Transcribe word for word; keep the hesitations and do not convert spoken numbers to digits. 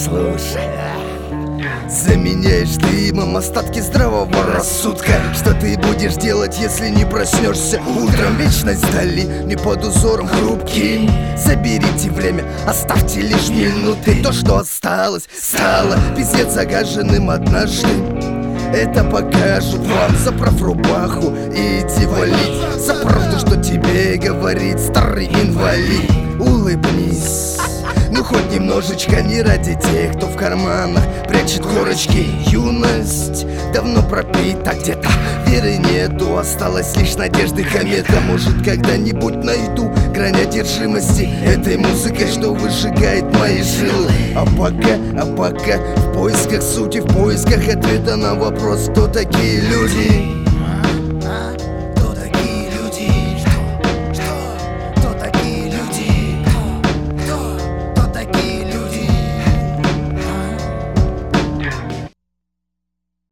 Слушай, заменяешь дымом остатки здравого рассудка. Что ты будешь делать, если не проснешься утром? Вечность вдали, не под узором хрупким. Заберите время, оставьте лишь минуты. То, что осталось, стало пиздец загаженным однажды. Это покажут вам, заправ рубаху и иди валить. За правду, что тебе говорит старый инвалид. Улыбнись, ну хоть немножечко, не ради тех, кто в карманах прячет корочки. Юность давно пропита где-то, веры нету, осталась лишь надежды комета. Может, когда-нибудь найду грань одержимости этой музыкой, что выжигает мои жилы. А пока, а пока в поисках сути, в поисках ответа на вопрос, кто такие люди.